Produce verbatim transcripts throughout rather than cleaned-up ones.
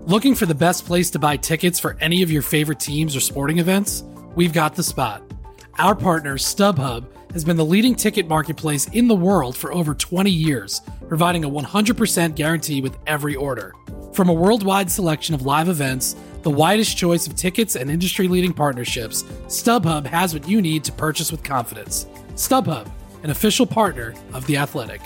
Looking for the best place to buy tickets for any of your favorite teams or sporting events? We've got the spot. Our partner, StubHub, has been the leading ticket marketplace in the world for over twenty years, providing a one hundred percent guarantee with every order. From a worldwide selection of live events, the widest choice of tickets and industry-leading partnerships, StubHub has what you need to purchase with confidence. StubHub, an official partner of The Athletic.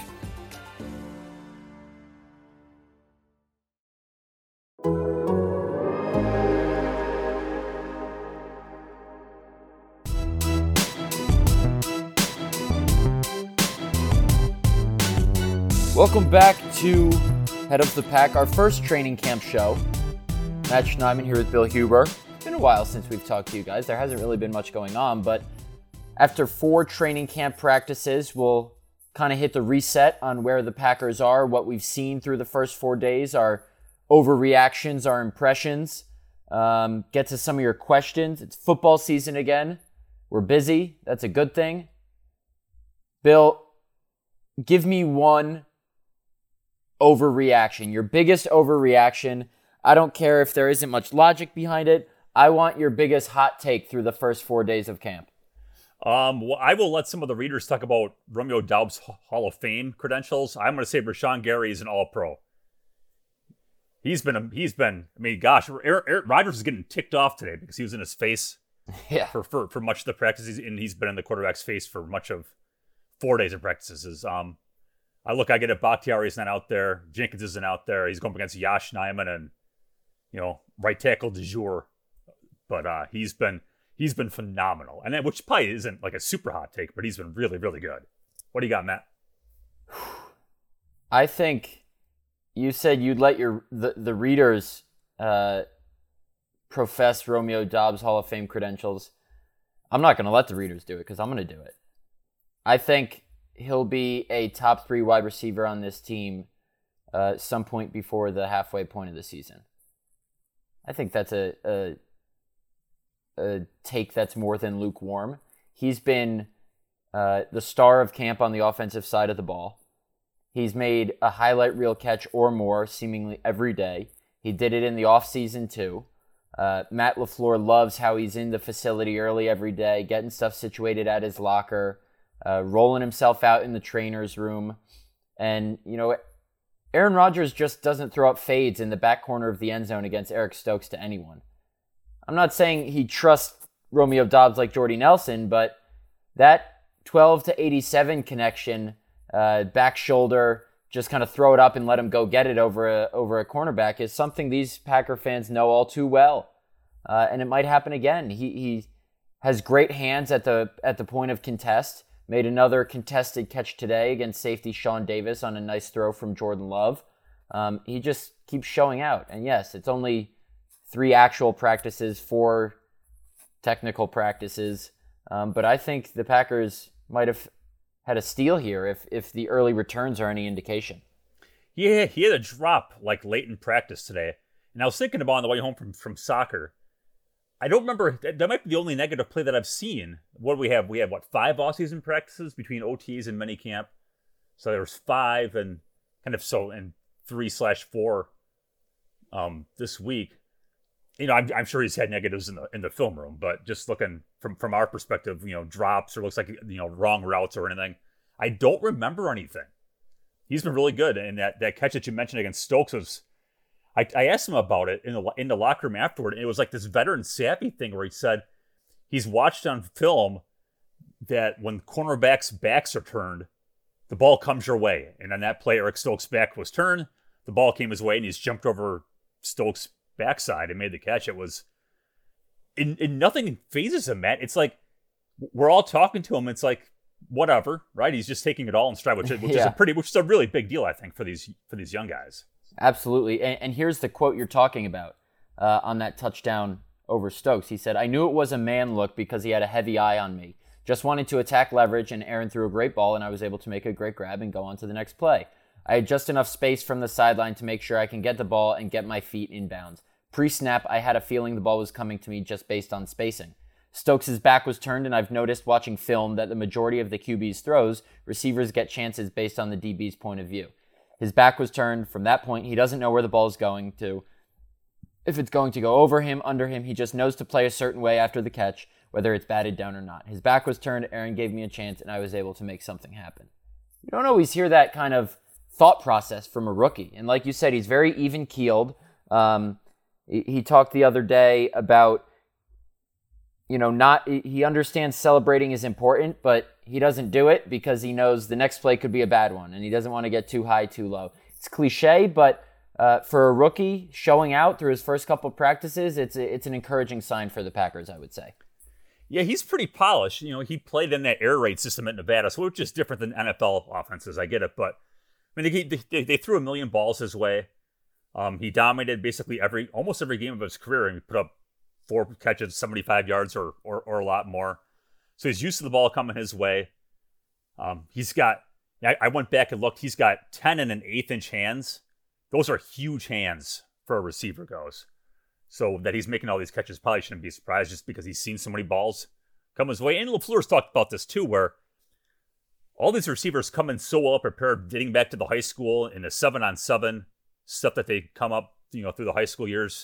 Welcome back to Head of the Pack, our first training camp show. Matt Schneidman here with Bill Huber. It's been a while since we've talked to you guys. There hasn't really been much going on, but after four training camp practices, we'll kind of hit the reset on where the Packers are, what we've seen through the first four days, our overreactions, our impressions, um, get to some of your questions. It's football season again. We're busy. That's a good thing. Bill, give me one overreaction, your biggest overreaction. I don't care if there isn't much logic behind it. I want your biggest hot take through the first four days of camp. Um, well, I will let some of the readers talk about Romeo Doubs' Hall of Fame credentials. I'm going to say Rashawn Gary is an All-Pro. He's been, a, he's been. I mean, gosh, Aaron, Aaron Rodgers is getting ticked off today because he was in his face yeah. for, for for much of the practices, and he's been in the quarterback's face for much of four days of practices. Um. I look, I get it. Bakhtiari's not out there. Jenkins isn't out there. He's going up against Yosh Nijman and, you know, right tackle de jour. But uh, he's been he's been phenomenal. And that, which probably isn't like a super hot take, but he's been really, really good. What do you got, Matt? I think you said you'd let your the, the readers uh, profess Romeo Doubs' Hall of Fame credentials. I'm not going to let the readers do it because I'm going to do it. I think he'll be a top three wide receiver on this team uh, some point before the halfway point of the season. I think that's a, a, a take that's more than lukewarm. He's been uh, the star of camp on the offensive side of the ball. He's made a highlight reel catch or more seemingly every day. He did it in the offseason too. Uh, Matt LaFleur loves how he's in the facility early every day, getting stuff situated at his locker, Uh, rolling himself out in the trainer's room. And, you know, Aaron Rodgers just doesn't throw up fades in the back corner of the end zone against Eric Stokes to anyone. I'm not saying he trusts Romeo Doubs like Jordy Nelson, but that twelve to eighty-seven connection, uh, back shoulder, just kind of throw it up and let him go get it over a, over a cornerback is something these Packer fans know all too well. Uh, and it might happen again. He, he has great hands at the at the point of contest. Made another contested catch today against safety Sean Davis on a nice throw from Jordan Love. Um, he just keeps showing out. And yes, it's only three actual practices, four technical practices. Um, but I think the Packers might have had a steal here if if the early returns are any indication. Yeah, he had a drop like late in practice today. And I was thinking about on the way home from, from soccer. I don't remember. That might be the only negative play that I've seen. What do we have? We have, what, five off-season practices between O Ts and minicamp? So there was five and kind of so, and three slash four um, this week. You know, I'm, I'm sure he's had negatives in the in the film room, but just looking from, from our perspective, you know, drops or looks like, you know, wrong routes or anything. I don't remember anything. He's been really good. And that, that catch that you mentioned against Stokes was, I, I asked him about it in the in the locker room afterward, and it was like this veteran savvy thing where he said he's watched on film that when cornerbacks' backs are turned, the ball comes your way. And on that play, Eric Stokes' back was turned, the ball came his way, and he's jumped over Stokes' backside and made the catch. It was, and, and nothing phases him, Matt. It's like we're all talking to him. It's like whatever, right? He's just taking it all in stride, which, which yeah. is a pretty, which is a really big deal, I think, for these for these young guys. Absolutely. And, and here's the quote you're talking about uh, on that touchdown over Stokes. He said, "I knew it was a man look because he had a heavy eye on me. Just wanted to attack leverage, and Aaron threw a great ball, and I was able to make a great grab and go on to the next play. I had just enough space from the sideline to make sure I can get the ball and get my feet in bounds. Pre-snap, I had a feeling the ball was coming to me just based on spacing. Stokes' back was turned, and I've noticed watching film that the majority of the Q B's throws, receivers get chances based on the D B's point of view. His back was turned. From that point, he doesn't know where the ball is going to. if it's going to go over him, under him. He just knows to play a certain way after the catch, whether it's batted down or not. His back was turned, Aaron gave me a chance, and I was able to make something happen. You don't always hear that kind of thought process from a rookie. And like you said, he's very even-keeled. Um, he, he talked the other day about, you know, not he understands celebrating is important, but he doesn't do it because he knows the next play could be a bad one, and he doesn't want to get too high, too low. It's cliche, but uh, for a rookie showing out through his first couple of practices, it's a, it's an encouraging sign for the Packers, I would say. Yeah, he's pretty polished. You know, he played in that air raid system at Nevada, so which is different than N F L offenses. I get it, but I mean, they they, they threw a million balls his way. Um, he dominated basically every almost every game of his career, and he put up four catches, seventy-five yards, or or, or a lot more. So he's used to the ball coming his way. Um, he's got. I, I went back and looked. He's got ten and an eighth inch hands. Those are huge hands for a receiver goes. So that he's making all these catches, probably shouldn't be surprised just because he's seen so many balls come his way. And LaFleur's talked about this too, where all these receivers come in so well prepared, dating back to the high school in the seven on seven stuff that they come up, you know, through the high school years.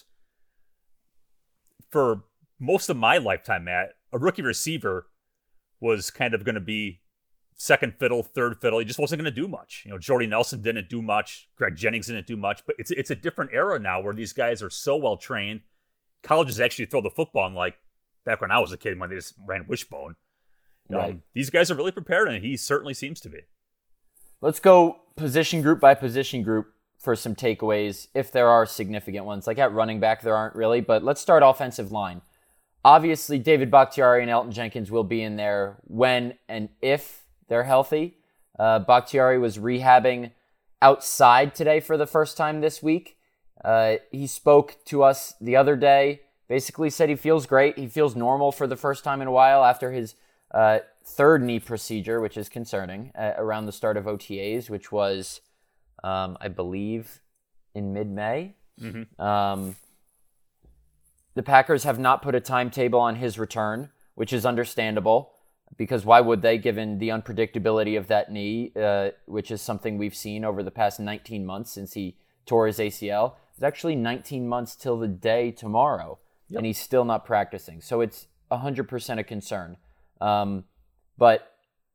For most of my lifetime, Matt, a rookie receiver was kind of going to be second fiddle, third fiddle. He just wasn't going to do much. You know, Jordy Nelson didn't do much. Greg Jennings didn't do much. But it's it's a different era now where these guys are so well trained. Colleges actually throw the football, and like back when I was a kid, when they just ran wishbone. Right. Um, these guys are really prepared, and he certainly seems to be. Let's go position group by position group for some takeaways, if there are significant ones. Like at running back, there aren't really, but let's start offensive line. Obviously, David Bakhtiari and Elgton Jenkins will be in there when and if they're healthy. Uh, Bakhtiari was rehabbing outside today for the first time this week. Uh, he spoke to us the other day, basically said he feels great. He feels normal for the first time in a while after his uh, third knee procedure, which is concerning, uh, around the start of O T As, which was, um, I believe, in mid-May. Mm-hmm. Um, the Packers have not put a timetable on his return, which is understandable. Because why would they, given the unpredictability of that knee, uh, which is something we've seen over the past nineteen months since he tore his A C L. It's actually nineteen months till the day tomorrow, yep. And he's still not practicing. So it's one hundred percent a concern. Um, but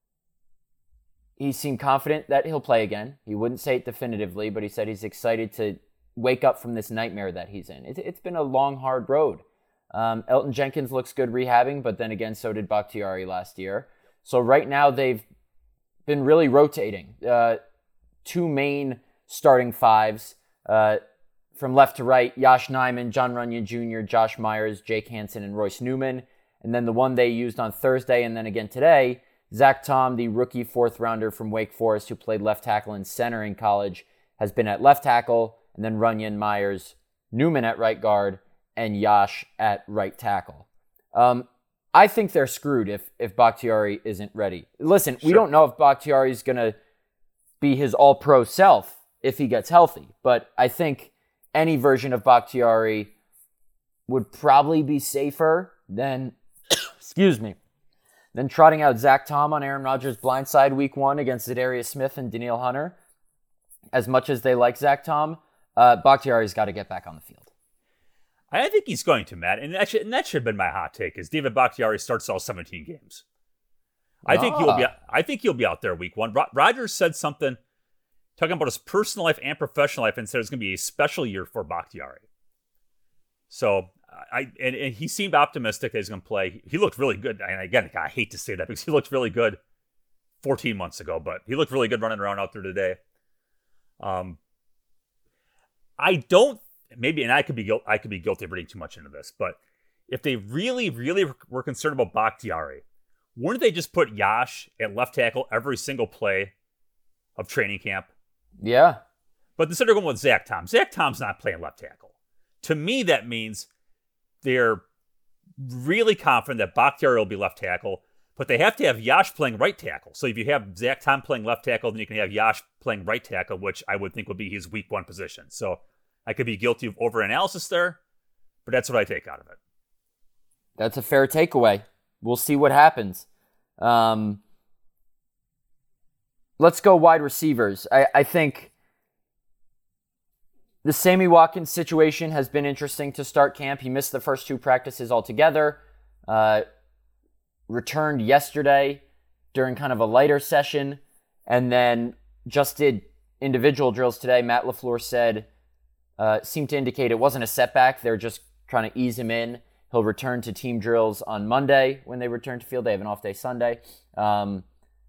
he seemed confident that he'll play again. He wouldn't say it definitively, but he said he's excited to wake up from this nightmare that he's in. It, it's been a long, hard road. Um, Elgton Jenkins looks good rehabbing, but then again, so did Bakhtiari last year. So right now they've been really rotating. Uh, two main starting fives uh, from left to right, Yosh Nijman, John Runyon Junior, Josh Myers, Jake Hansen, and Royce Newman. And then the one they used on Thursday and then again today, Zach Tom, the rookie fourth rounder from Wake Forest who played left tackle and center in college, has been at left tackle, and then Runyon, Myers, Newman at right guard, and Yosh at right tackle. Um, I think they're screwed if if Bakhtiari isn't ready. Listen, sure. We don't know if Bakhtiari is going to be his all-pro self if he gets healthy, but I think any version of Bakhtiari would probably be safer than, excuse me, than trotting out Zach Tom on Aaron Rodgers' blindside week one against Zadarius Smith and Danielle Hunter. As much as they like Zach Tom, uh, Bakhtiari's got to get back on the field. I think he's going to, Matt, and that should, and that should have been my hot take. Is David Bakhtiari starts all seventeen games? I ah. think he'll be. I think he'll be out there week one. Ro- Rodgers said something talking about his personal life and professional life, and said it's going to be a special year for Bakhtiari. So I and, and he seemed optimistic that he's going to play. He looked really good, and again, I hate to say that because he looked really good fourteen months ago, but he looked really good running around out there today. Um, I don't. Maybe, and I could be guilty, I could be guilty of reading too much into this, but if they really, really were concerned about Bakhtiari, wouldn't they just put Yosh at left tackle every single play of training camp? Yeah. But instead they're going with Zach Tom. Zach Tom's not playing left tackle. To me, that means they're really confident that Bakhtiari will be left tackle, but they have to have Yosh playing right tackle. So if you have Zach Tom playing left tackle, then you can have Yosh playing right tackle, which I would think would be his week one position. So I could be guilty of overanalysis there, but that's what I take out of it. That's a fair takeaway. We'll see what happens. Um, let's go wide receivers. I, I think The Sammy Watkins situation has been interesting to start camp. He missed the first two practices altogether. Uh, returned yesterday during kind of a lighter session, and then just did individual drills today. Matt LaFleur said, uh, seemed to indicate it wasn't a setback. They're just trying to ease him in. He'll return to team drills on Monday when they return to field. They have an off day Sunday. Um,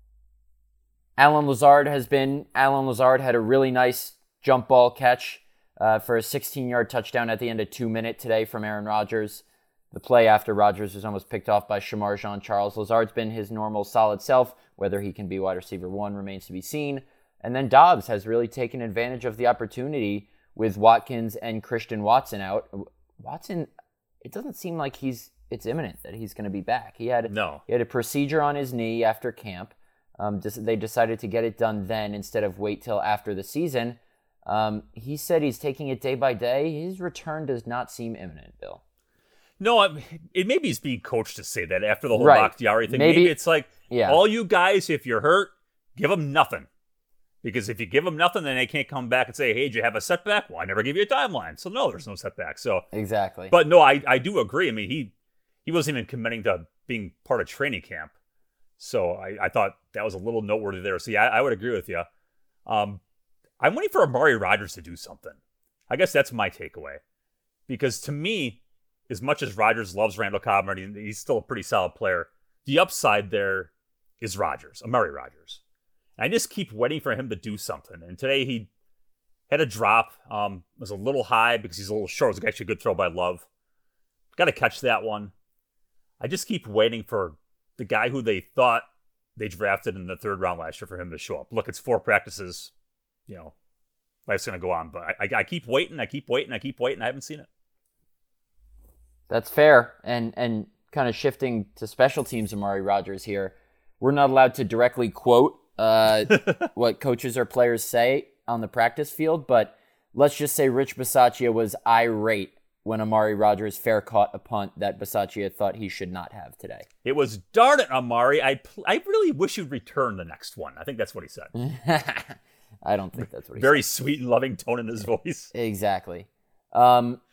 Allen Lazard has been, Allen Lazard had a really nice jump ball catch Uh, for a sixteen-yard touchdown at the end of two minutes today from Aaron Rodgers. The play after Rodgers was almost picked off by Shamar Jean-Charles. Lazard's been his normal solid self. Whether he can be wide receiver one remains to be seen. And then Dobbs has really taken advantage of the opportunity with Watkins and Christian Watson out. Watson, it doesn't seem like he's it's imminent that he's going to be back. He had, no. he had a procedure on his knee after camp. Um, they decided to get it done then instead of wait till after the season. Um, he said he's taking it day by day. His return does not seem imminent, Bill. No, I, it maybe he's being coached to say that after the whole right. Bakhtiari thing. Maybe, maybe it's like, yeah. all you guys, if you're hurt, give them nothing. Because if you give them nothing, then they can't come back and say, hey, did you have a setback? Well, I never give you a timeline. So no, there's no setback. So exactly. But no, I, I do agree. I mean, he he wasn't even committing to being part of training camp. So I, I thought that was a little noteworthy there. So yeah, I, I would agree with you. Um, I'm waiting for Amari Rodgers to do something. I guess that's my takeaway. Because to me, as much as Rodgers loves Randall Cobb, and he's still a pretty solid player, the upside there is Rodgers, Amari Rodgers. And I just keep waiting for him to do something. And today he had a drop. Um, it was a little high because he's a little short. It was actually a good throw by Love. Got to catch that one. I just keep waiting for the guy who they thought they drafted in the third round last year for him to show up. Look, it's four practices. You know, life's going to go on. But I, I, I keep waiting, I keep waiting, I keep waiting. I haven't seen it. That's fair. And and kind of shifting to special teams, Amari Rodgers here. We're not allowed to directly quote uh, what coaches or players say on the practice field, but let's just say Rich Bisaccia was irate when Amari Rodgers fair caught a punt that Bisaccia thought he should not have today. It was, darn it, Amari. I, pl- I really wish you'd return the next one. I think that's what he said. I don't think that's what he Very said. sweet and loving tone in his voice. Exactly. Um,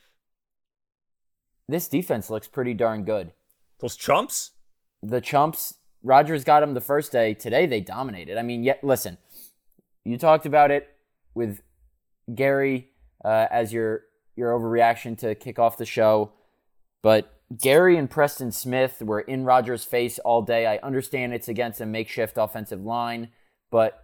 this defense looks pretty darn good. Those chumps? The chumps, Rodgers got them the first day. Today they dominated. I mean, yet listen, you talked about it with Gary uh, as your your overreaction to kick off the show, but Gary and Preston Smith were in Rodgers' face all day. I understand it's against a makeshift offensive line, but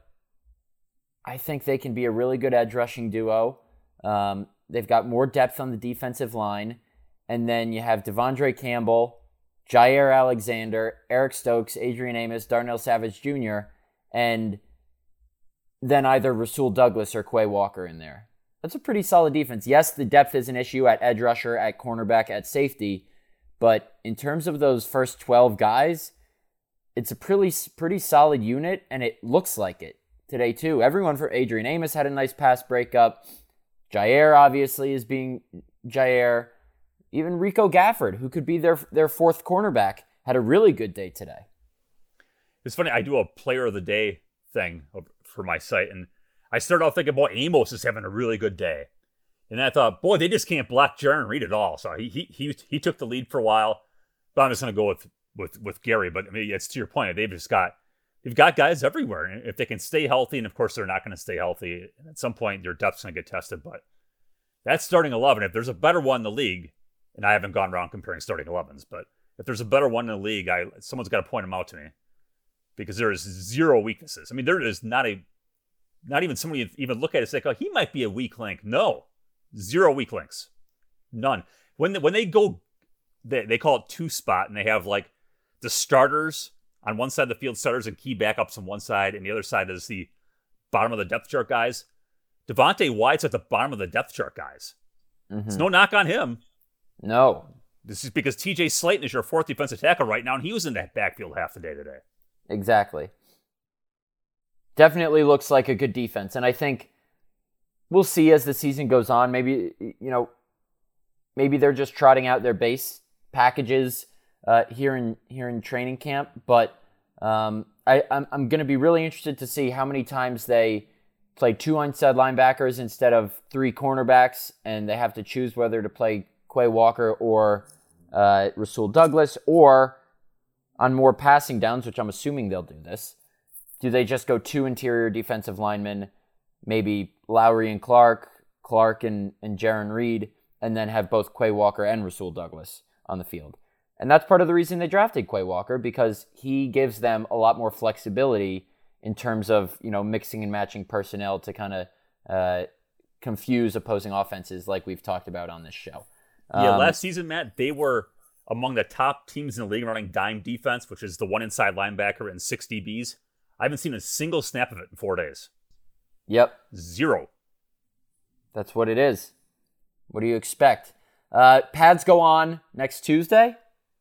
I think they can be a really good edge rushing duo. Um, they've got more depth on the defensive line. And then you have Devondre Campbell, Jair Alexander, Eric Stokes, Adrian Amos, Darnell Savage Junior, and then either Rasul Douglas or Quay Walker in there. That's a pretty solid defense. Yes, the depth is an issue at edge rusher, at cornerback, at safety, but in terms of those first twelve guys, it's a pretty, pretty solid unit, and it looks like it today too. Everyone for Adrian Amos had a nice pass breakup. Jair obviously is being Jair. Even Rico Gafford, who could be their their fourth cornerback, had a really good day today. It's funny, I do a player of the day thing for my site, and I started off thinking, boy, Amos is having a really good day. And I thought, boy, they just can't block Jarran Reed at all. So he he he, he took the lead for a while. But I'm just going to go with, with, with Gary. But I mean, it's to your point. They've just got they've got guys everywhere. And if they can stay healthy, and of course they're not going to stay healthy, and at some point their depth's going to get tested. But that's starting eleven. If there's a better one in the league, and I haven't gone around comparing starting elevens, but if there's a better one in the league, I someone's got to point them out to me, because there is zero weaknesses. I mean, there is not a, not even somebody even look at it and say, oh, he might be a weak link. No, zero weak links, none. When they, when they go, they, they call it two spot, and they have like the starters on one side of the field, starters and key backups on one side, and the other side is the bottom of the depth chart guys. Devontae Wyatt's at the bottom of the depth chart guys. Mm-hmm. It's no knock on him. No. This is because T J Slayton is your fourth defensive tackle right now, and he was in that backfield half the day today. Exactly. Definitely looks like a good defense. And I think we'll see as the season goes on. Maybe, you know, maybe they're just trotting out their base packages uh, here in here in training camp. But um, I, I'm, I'm going to be really interested to see how many times they play two inside linebackers instead of three cornerbacks, and they have to choose whether to play Quay Walker or uh, Rasul Douglas, or on more passing downs, which I'm assuming they'll do this, do they just go two interior defensive linemen, maybe Lowry and Clark, Clark and, and Jaron Reed, and then have both Quay Walker and Rasul Douglas on the field? And that's part of the reason they drafted Quay Walker, because he gives them a lot more flexibility in terms of, you know, mixing and matching personnel to kind of uh, confuse opposing offenses like we've talked about on this show. Yeah, Um, last season, Matt, they were among the top teams in the league running dime defense, which is the one inside linebacker and six D Bs. I haven't seen a single snap of it in four days. Yep. Zero. That's what it is. What do you expect? Uh, pads go on next Tuesday?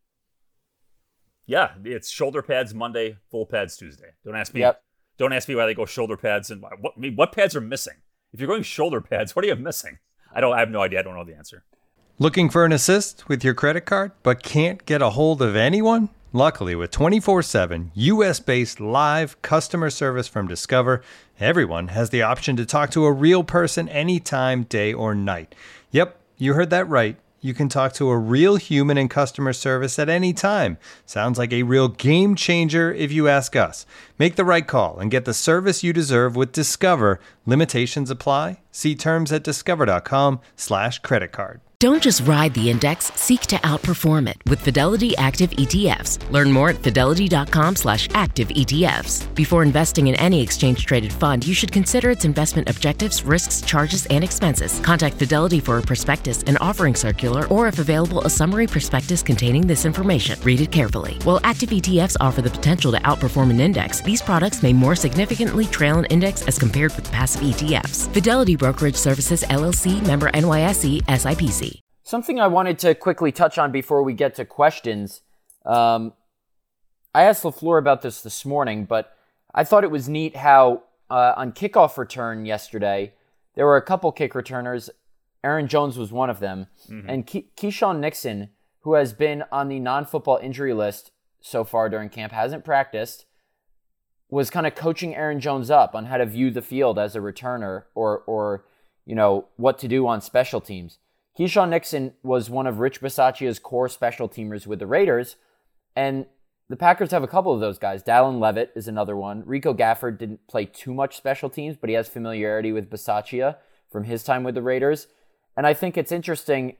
Yeah, it's shoulder pads Monday, full pads Tuesday. Don't ask me. Yep. Don't ask me why they go shoulder pads and what. I mean, what pads are missing? If you're going shoulder pads, what are you missing? I don't. I have no idea. I don't know the answer. Looking for an assist with your credit card, but can't get a hold of anyone? Luckily, with twenty-four seven U S-based live customer service from Discover, everyone has the option to talk to a real person anytime, day or night. Yep, you heard that right. You can talk to a real human in customer service at any time. Sounds like a real game changer if you ask us. Make the right call and get the service you deserve with Discover. Limitations apply. See terms at discover.com slash credit card. Don't just ride the index, seek to outperform it with Fidelity Active E T Fs. Learn more at fidelity.com slash active ETFs. Before investing in any exchange-traded fund, you should consider its investment objectives, risks, charges, and expenses. Contact Fidelity for a prospectus, an offering circular, or if available, a summary prospectus containing this information. Read it carefully. While active E T Fs offer the potential to outperform an index, these products may more significantly trail an index as compared with passive E T Fs. Fidelity Brokerage Services, L L C, member N Y S E, S I P C. Something I wanted to quickly touch on before we get to questions. Um, I asked LaFleur about this this morning, but I thought it was neat how uh, on kickoff return yesterday, there were a couple kick returners. Aaron Jones was one of them. Mm-hmm. And Ke- Keyshawn Nixon, who has been on the non-football injury list so far during camp, hasn't practiced, was kind of coaching Aaron Jones up on how to view the field as a returner or, or you know, what to do on special teams. Keyshawn Nixon was one of Rich Bisaccia's core special teamers with the Raiders, and the Packers have a couple of those guys. Dallin Levitt is another one. Rico Gafford didn't play too much special teams, but he has familiarity with Bisaccia from his time with the Raiders. And I think it's interesting,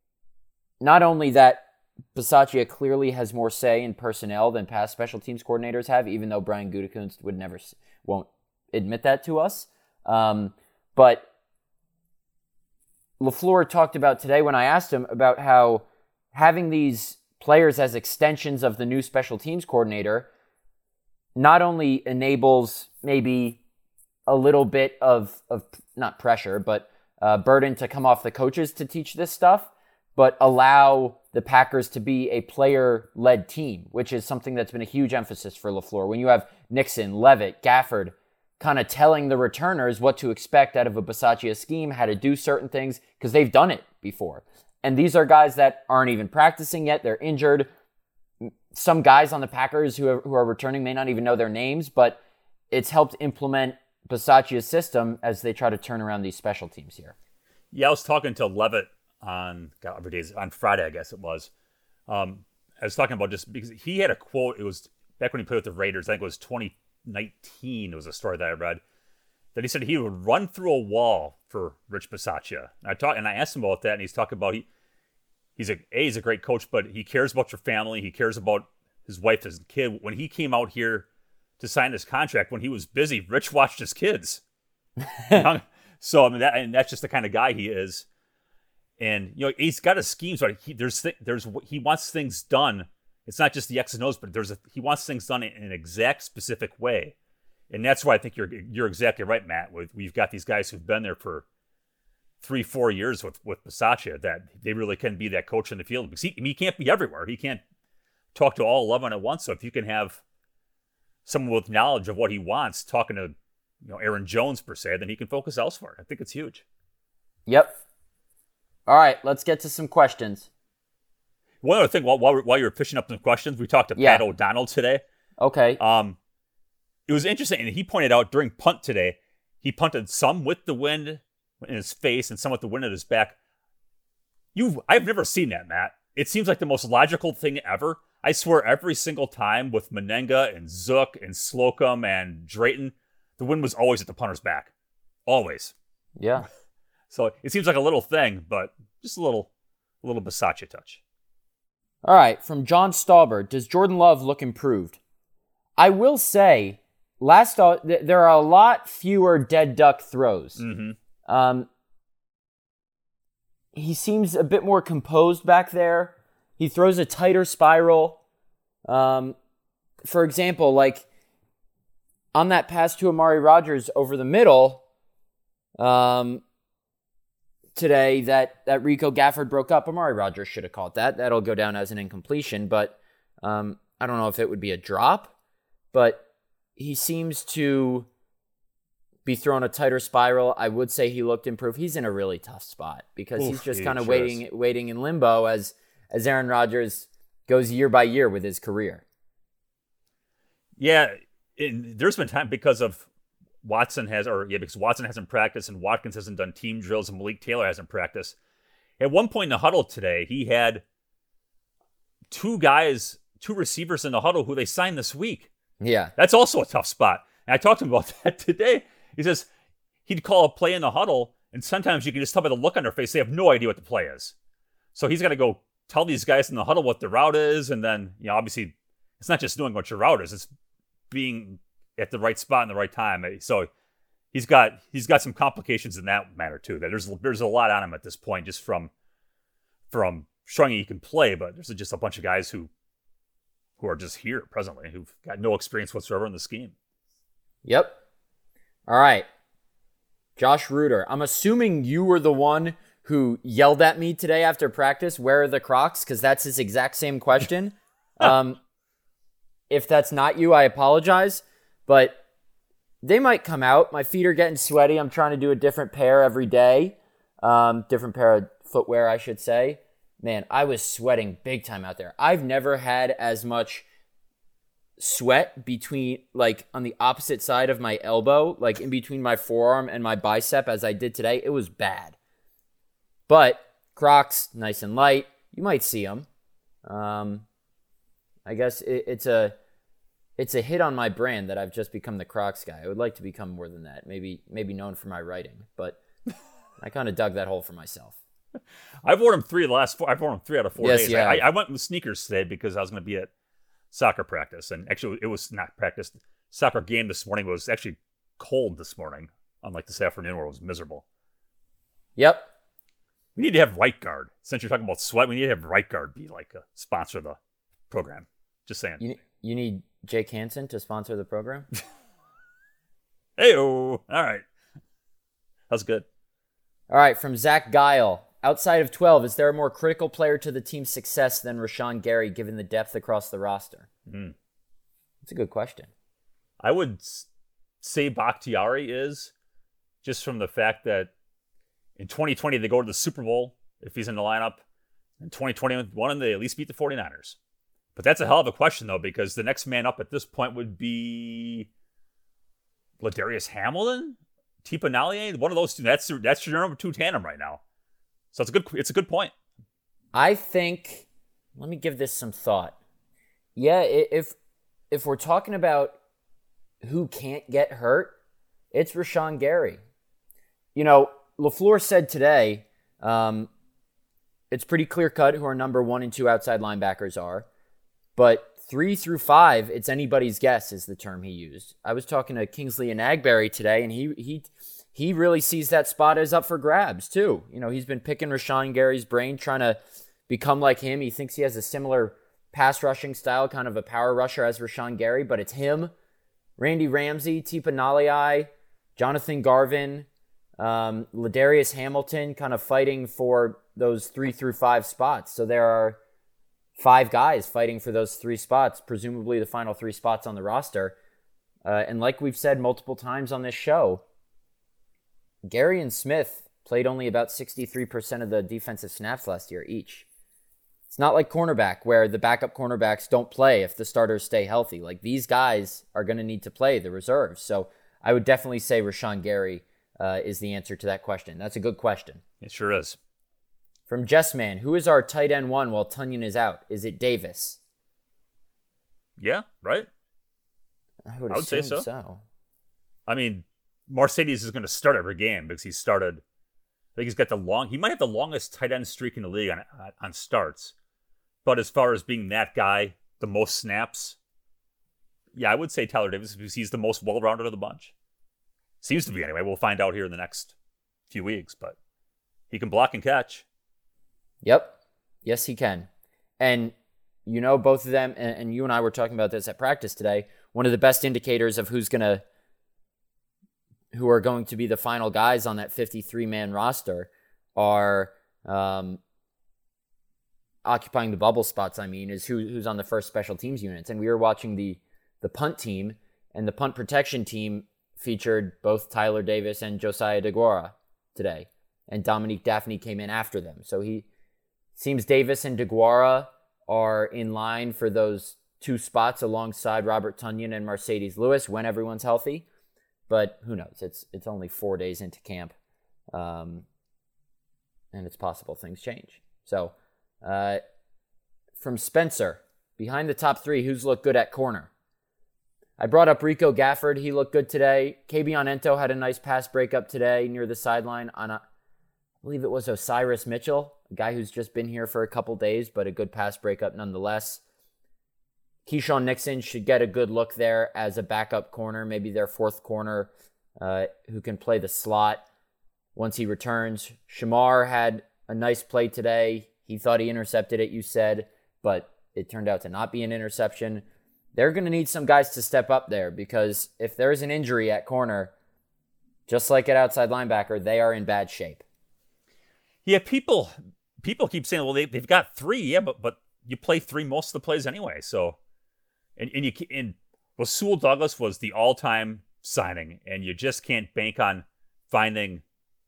not only that Bisaccia clearly has more say in personnel than past special teams coordinators have, even though Brian Gutekunst would never, won't admit that to us, um, but LaFleur talked about today when I asked him about how having these players as extensions of the new special teams coordinator not only enables maybe a little bit of, of not pressure, but uh, burden to come off the coaches to teach this stuff, but allow the Packers to be a player-led team, which is something that's been a huge emphasis for LaFleur. When you have Nixon, Levitt, Gafford, kind of telling the returners what to expect out of a Bisaccia scheme, how to do certain things, because they've done it before. And these are guys that aren't even practicing yet. They're injured. Some guys on the Packers who are, who are returning may not even know their names, but it's helped implement Bisaccia's system as they try to turn around these special teams here. Yeah, I was talking to Levitt on God, every day, on Friday, I guess it was. Um, I was talking about just because he had a quote. It was back when he played with the Raiders. I think it was twenty nineteen. It was a story that I read that he said he would run through a wall for Rich Bisaccia. And I talked and I asked him about that, and he's talking about he he's a a he's a great coach, but he cares about your family. He cares about his wife, his kid. When he came out here to sign his contract, when he was busy, Rich watched his kids. So I mean, that, and that's just the kind of guy he is. And you know, he's got his schemes, but he, there's th- there's he wants things done. It's not just the X and O's, but there's a, he wants things done in an exact, specific way, and that's why I think you're you're exactly right, Matt. With we've got these guys who've been there for three, four years with with Bisaccia, that they really can be that coach in the field. Because he, I mean, he can't be everywhere. He can't talk to all eleven at once. So if you can have someone with knowledge of what he wants talking to, you know, Aaron Jones per se, then he can focus elsewhere. I think it's huge. Yep. All right, let's get to some questions. One other thing, while while, while you were fishing up some questions, we talked to yeah. Pat O'Donnell today. Okay. Um, it was interesting, and he pointed out during punt today, He punted some with the wind in his face and some with the wind at his back. You, I've never seen that, Matt. It seems like the most logical thing ever. I swear every single time with Menenga and Zook and Slocum and Drayton, the wind was always at the punter's back. Always. Yeah. So it seems like a little thing, but just a little, a little Bisaccia touch. All right, from John Stauber, does Jordan Love look improved? I will say, last uh, th- there are a lot fewer dead duck throws. Mm-hmm. Um, he seems a bit more composed back there. He throws a tighter spiral. Um, for example, like on that pass to Amari Rogers over the middle um, today that, that Rico Gafford broke up, Amari Rogers should have caught that. That'll go down as an incompletion, but um, I don't know if it would be a drop, but he seems to be throwing a tighter spiral. I would say he looked improved. He's in a really tough spot because Oof, he's just he kind of sure waiting, is. waiting in limbo as as Aaron Rodgers goes year by year with his career. Yeah, it, there's been time because of Watson has, or yeah, because Watson hasn't practiced and Watkins hasn't done team drills and Malik Taylor hasn't practiced. At one point in the huddle today, he had two guys, two receivers in the huddle who they signed this week. Yeah. That's also a tough spot. And I talked to him about that today. He says he'd call a play in the huddle, and sometimes you can just tell by the look on their face they have no idea what the play is. So he's got to go tell these guys in the huddle what the route is, and then, you know, obviously it's not just knowing what your route is, it's being at the right spot in the right time. So he's got he's got some complications in that matter too. That there's there's a lot on him at this point, just from from showing he can play, but there's just a bunch of guys who who are just here presently who've got no experience whatsoever in the scheme. Yep. All right. Josh Reuter, I'm assuming you were the one who yelled at me today after practice, where are the Crocs? Because that's his exact same question. um, if that's not you, I apologize. But they might come out. My feet are getting sweaty. I'm trying to do a different pair every day. Um, different pair of footwear, I should say. Man, I was sweating big time out there. I've never had as much sweat between, like, on the opposite side of my elbow, like in between my forearm and my bicep as I did today. It was bad. But Crocs, nice and light. You might see them. Um, I guess it, it's a it's a hit on my brand that I've just become the Crocs guy. I would like to become more than that. Maybe maybe known for my writing, but I kind of dug that hole for myself. I've worn them three of the last four. I've worn them three out of four Yes, days. yeah. I, I went with sneakers today because I was going to be at soccer practice, and actually it was not practice. Soccer game this morning was actually cold this morning, unlike this afternoon where it was miserable. Yep. We need to have Right Guard. Since you're talking about sweat, we need to have Right Guard be like a sponsor of the program. Just saying. You you need Jake Hansen to sponsor the program? Hey-oh. All right. That's good. All right, from Zach Guile. Outside of twelve, is there a more critical player to the team's success than Rashawn Gary, given the depth across the roster? Mm. That's a good question. I would say Bakhtiari is, just from the fact that in twenty twenty, they go to the Super Bowl if he's in the lineup. In twenty twenty-one, they at least beat the 49ers. But that's a hell of a question, though, because the next man up at this point would be Ladarius Hamilton, Tipa Nalier, one of those two. That's that's your number two tandem right now. So it's a good it's a good point. I think, let me give this some thought. Yeah, i- if if we're talking about who can't get hurt, it's Rashawn Gary. You know, LaFleur said today, um, it's pretty clear-cut who our number one and two outside linebackers are. But three through five, it's anybody's guess is the term he used. I was talking to Kingsley Enagbare today, and he he he really sees that spot as up for grabs, too. You know, he's been picking Rashawn Gary's brain, trying to become like him. He thinks he has a similar pass rushing style, kind of a power rusher as Rashawn Gary, but it's him, Randy Ramsey, Tipa Naliai, Jonathan Garvin, um, Ladarius Hamilton, kind of fighting for those three through five spots. So there are five guys fighting for those three spots, presumably the final three spots on the roster. Uh, and like we've said multiple times on this show, Gary and Smith played only about sixty-three percent of the defensive snaps last year each. It's not like cornerback where the backup cornerbacks don't play if the starters stay healthy. Like, these guys are going to need to play the reserves. So I would definitely say Rashawn Gary uh, is the answer to that question. That's a good question. It sure is. From Jessman, who is our tight end one while Tonyan is out? Is it Davis? Yeah, right? I would, I would say assume so. so. I mean, Mercedes is going to start every game because he started. I think he's got the long. He might have the longest tight end streak in the league on on starts. But as far as being that guy, the most snaps, yeah, I would say Tyler Davis because he's the most well-rounded of the bunch. Seems to be anyway. We'll find out here in the next few weeks, but he can block and catch. Yep. Yes, he can. And you know, both of them, and, and you and I were talking about this at practice today, one of the best indicators of who's going to, who are going to be the final guys on that fifty-three man roster are um, occupying the bubble spots, I mean, is who, who's on the first special teams units. And we were watching the, the punt team, and the punt protection team featured both Tyler Davis and Josiah DeGuara today. And Dominique Daphne came in after them. So he seems Davis and DeGuara are in line for those two spots alongside Robert Tonyan and Mercedes Lewis when everyone's healthy. But who knows? It's it's only four days into camp. Um, and it's possible things change. So uh, from Spencer, behind the top three, who's looked good at corner? I brought up Rico Gafford. He looked good today. Kabion Ento had a nice pass breakup today near the sideline on a, I believe it was Osiris Mitchell, a guy who's just been here for a couple days, but a good pass breakup nonetheless. Keyshawn Nixon should get a good look there as a backup corner, maybe their fourth corner uh, who can play the slot once he returns. Shamar had a nice play today. He thought he intercepted it, you said, but it turned out to not be an interception. They're going to need some guys to step up there because if there's an injury at corner, just like at outside linebacker, they are in bad shape. Yeah, people people keep saying, well, they, they've got three, yeah, but but you play three most of the plays anyway. So, and and you and well, Sewell Douglas was the all-time signing, and you just can't bank on finding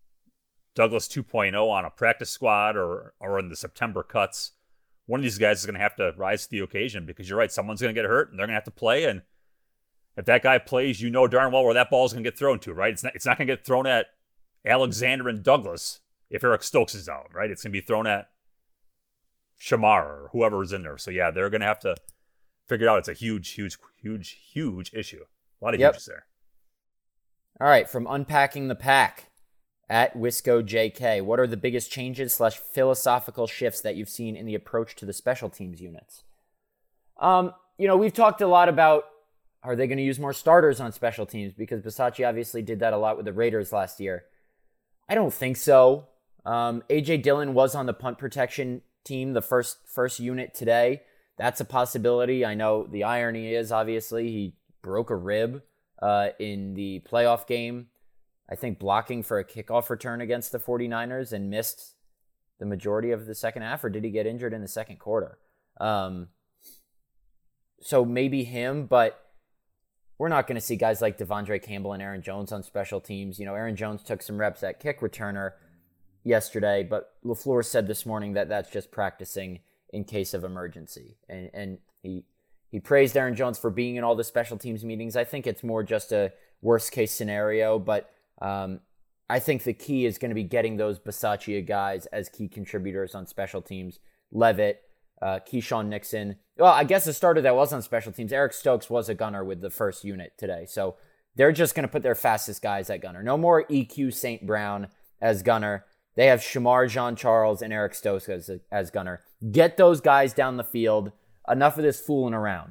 Douglas two point oh on a practice squad or or in the September cuts. One of these guys is going to have to rise to the occasion because you're right, someone's going to get hurt and they're going to have to play. And if that guy plays, you know darn well where that ball is going to get thrown to, right? It's not, it's not going to get thrown at Alexander and Douglas if Eric Stokes is out, right? It's going to be thrown at Shamar or whoever is in there. So, yeah, they're going to have to figure it out. It's a huge, huge, huge, huge issue. A lot of yep. huges there. All right, from Unpacking the Pack. At Wisco J K, what are the biggest changes slash philosophical shifts that you've seen in the approach to the special teams units? Um, you know, we've talked a lot about, are they going to use more starters on special teams? Because Bisaccia obviously did that a lot with the Raiders last year. I don't think so. Um, A J Dillon was on the punt protection team, the first first unit today. That's a possibility. I know the irony is, obviously, he broke a rib uh, in the playoff game. I think blocking for a kickoff return against the 49ers and missed the majority of the second half, or did he get injured in the second quarter? Um, so maybe him, but we're not going to see guys like Devondre Campbell and Aaron Jones on special teams. You know, Aaron Jones took some reps at kick returner yesterday, but LaFleur said this morning that that's just practicing in case of emergency. And, and he he praised Aaron Jones for being in all the special teams meetings. I think it's more just a worst case scenario, but Um, I think the key is going to be getting those Bisaccia guys as key contributors on special teams. Levitt, uh, Keyshawn Nixon. Well, I guess the starter that was on special teams, Eric Stokes, was a gunner with the first unit today. So they're just going to put their fastest guys at gunner. No more E Q Saint Brown as gunner. They have Shamar Jean Charles and Eric Stokes as, as gunner. Get those guys down the field. Enough of this fooling around.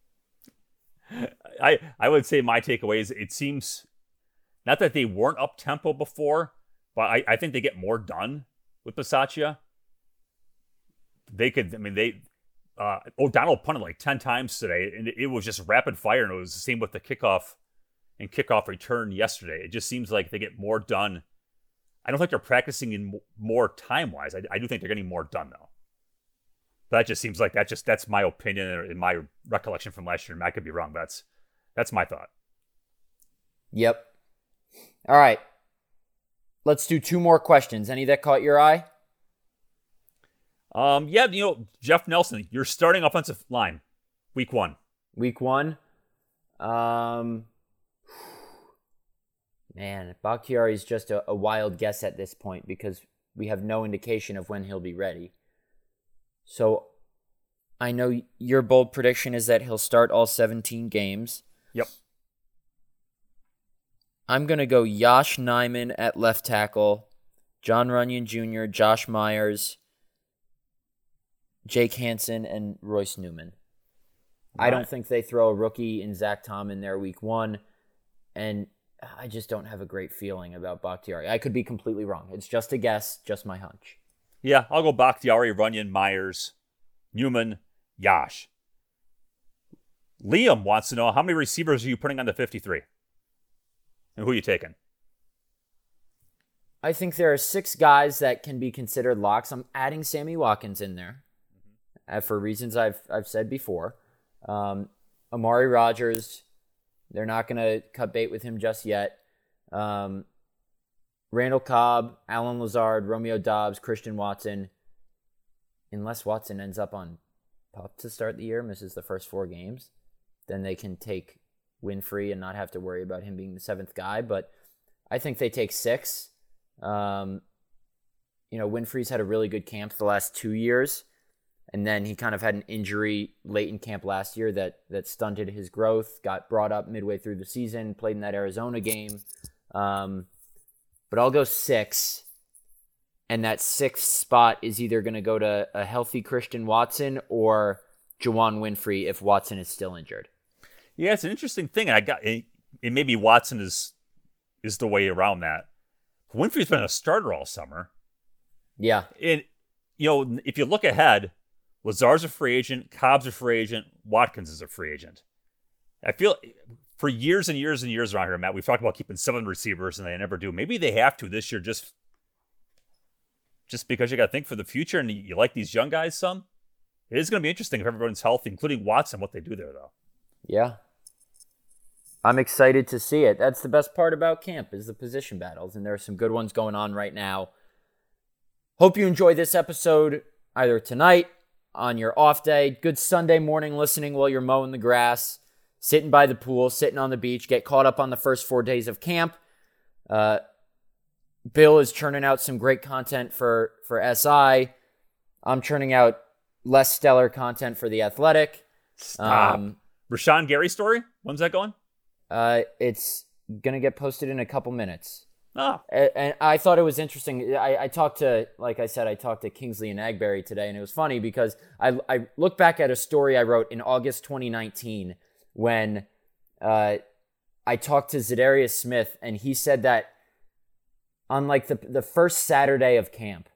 I, I would say my takeaway is it seems... Not that they weren't up-tempo before, but I, I think they get more done with Bisaccia. They could, I mean, they, uh, O'Donnell punted like ten times today, and it was just rapid fire, and it was the same with the kickoff and kickoff return yesterday. It just seems like they get more done. I don't think they're practicing in more time-wise. I, I do think they're getting more done, though. But that just seems like, that just that's my opinion and my recollection from last year. I could be wrong, but that's, that's my thought. Yep. All right, let's do two more questions. Any that caught your eye? Um, yeah, you know, Jeff Nelson, you're starting offensive line, week one. Week one. Um, Man, Bakhtiari is just a, a wild guess at this point because we have no indication of when he'll be ready. So I know your bold prediction is that he'll start all seventeen games. Yep. I'm going to go Yosh Nijman at left tackle, John Runyon Junior, Josh Myers, Jake Hansen, and Royce Newman. Right. I don't think they throw a rookie in Zach Tom in there week one, and I just don't have a great feeling about Bakhtiari. I could be completely wrong. It's just a guess, just my hunch. Yeah, I'll go Bakhtiari, Runyon, Myers, Newman, Yosh. Liam wants to know, how many receivers are you putting on the fifty-three? And who are you taking? I think there are six guys that can be considered locks. I'm adding Sammy Watkins in there mm-hmm. uh, for reasons I've I've said before. Um, Amari Rodgers, they're not going to cut bait with him just yet. Um, Randall Cobb, Alan Lazard, Romeo Doubs, Christian Watson. Unless Watson ends up on PUP to start the year, misses the first four games, then they can take Winfrey and not have to worry about him being the seventh guy. But I think they take six. Um, you know, Winfrey's had a really good camp the last two years, and then he kind of had an injury late in camp last year that that stunted his growth, got brought up midway through the season, played in that Arizona game. Um, but I'll go six, and that sixth spot is either going to go to a healthy Christian Watson or Juwann Winfrey if Watson is still injured. Yeah, it's an interesting thing. I got it, it maybe Watson is is the way around that. Winfrey's been a starter all summer. Yeah. And, you know, if you look ahead, Lazar's a free agent, Cobb's a free agent, Watkins is a free agent. I feel for years and years and years around here, Matt, we've talked about keeping seven receivers, and they never do. Maybe they have to this year just, just because you got to think for the future and you like these young guys some. It is going to be interesting if everyone's healthy, including Watson, what they do there, though. Yeah. I'm excited to see it. That's the best part about camp is the position battles, and there are some good ones going on right now. Hope you enjoy this episode either tonight, on your off day, good Sunday morning listening while you're mowing the grass, sitting by the pool, sitting on the beach, get caught up on the first four days of camp. Uh, Bill is churning out some great content for, for S I. I'm churning out less stellar content for The Athletic. Stop. Um, Rashawn Gary story? When's that going? Uh, it's going to get posted in a couple minutes. Oh. And, and I thought it was interesting. I, I talked to, like I said, I talked to Kingsley and Agberry today, and it was funny because I, I looked back at a story I wrote in August twenty nineteen when uh, I talked to Za'Darius Smith, and he said that on like the, the first Saturday of camp,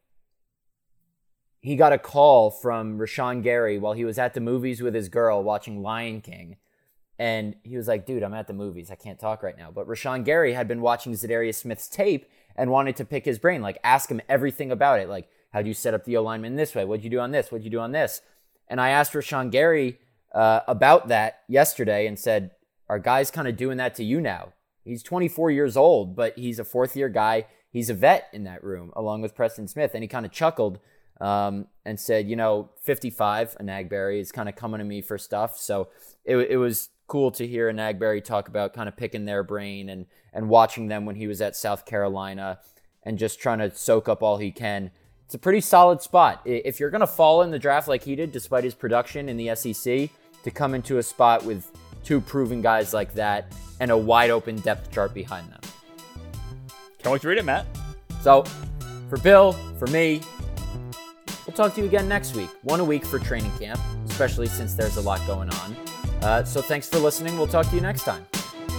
he got a call from Rashawn Gary while he was at the movies with his girl watching Lion King. And he was like, dude, I'm at the movies. I can't talk right now. But Rashawn Gary had been watching Za'Darius Smith's tape and wanted to pick his brain, like ask him everything about it. Like, how'd you set up the O-lineman this way? What'd you do on this? What'd you do on this? And I asked Rashawn Gary uh, about that yesterday and said, are guys kind of doing that to you now? He's twenty-four years old, but he's a fourth-year guy. He's a vet in that room, along with Preston Smith. And he kind of chuckled um, and said, you know, fifty-five, a Agberry, is kind of coming to me for stuff. So it, it was cool to hear Agberry talk about kind of picking their brain and, and watching them when he was at South Carolina and just trying to soak up all he can. It's a pretty solid spot. If you're going to fall in the draft like he did, despite his production in the S E C, to come into a spot with two proven guys like that and a wide open depth chart behind them. Can't wait to read it, Matt. So for Bill, for me, we'll talk to you again next week. One a week for training camp, especially since there's a lot going on. Uh, so thanks for listening. We'll talk to you next time.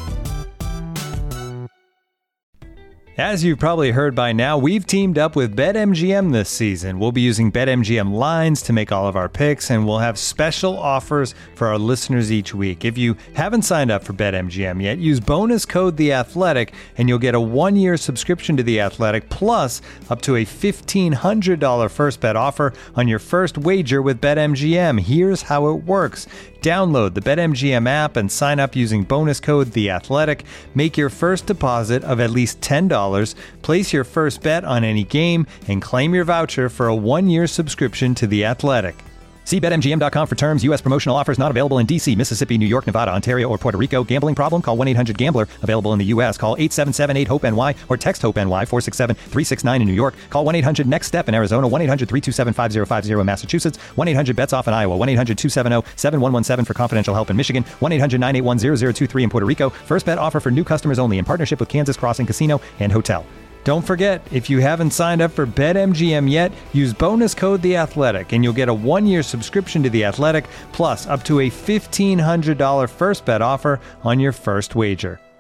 As you've probably heard by now, we've teamed up with BetMGM this season. We'll be using BetMGM lines to make all of our picks, and we'll have special offers for our listeners each week. If you haven't signed up for BetMGM yet, use bonus code The Athletic, and you'll get a one-year subscription to The Athletic, plus up to a fifteen hundred dollars first bet offer on your first wager with BetMGM. Here's how it works. Download the BetMGM app and sign up using bonus code The Athletic. Make your first deposit of at least ten dollars, place your first bet on any game, and claim your voucher for a one-year subscription to The Athletic. See Bet M G M dot com for terms. U S promotional offers not available in D C, Mississippi, New York, Nevada, Ontario, or Puerto Rico. Gambling problem? Call one eight hundred gambler. Available in the U S. Call eight seven seven eight hope N Y or text HOPE-NY four six seven three six nine in New York. Call one eight hundred next step in Arizona. one eight hundred three two seven five zero five zero in Massachusetts. one eight hundred bets off in Iowa. one eight hundred two seven zero seven one one seven for confidential help in Michigan. one eight hundred nine eight one zero zero two three in Puerto Rico. First bet offer for new customers only in partnership with Kansas Crossing Casino and Hotel. Don't forget, if you haven't signed up for BetMGM yet, use bonus code The Athletic, and you'll get a one-year subscription to The Athletic, plus up to a fifteen hundred dollars first bet offer on your first wager.